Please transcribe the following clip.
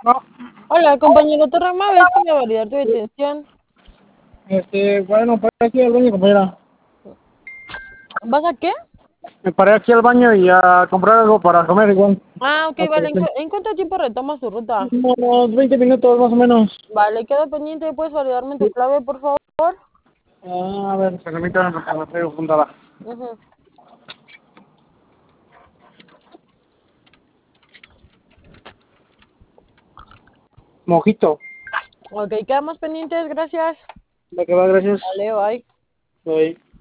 No, Hola, compañero Torramales, ¿qué me va a validar tu detención? bueno, paré aquí al baño, compañera. ¿Vas a qué? Me paré aquí al baño y a comprar algo para comer igual. Ah, ok, Ok, vale. ok. ¿En cuánto tiempo retomas tu ruta? Unos 20 minutos más o menos. Vale, quedo pendiente. ¿Puedes validarme tu clave, por favor? A ver, permítame porque la traigo juntada. Ujú. Mojito. Ok, quedamos pendientes. Gracias. ¿De qué va? Gracias. Vale, bye. Bye.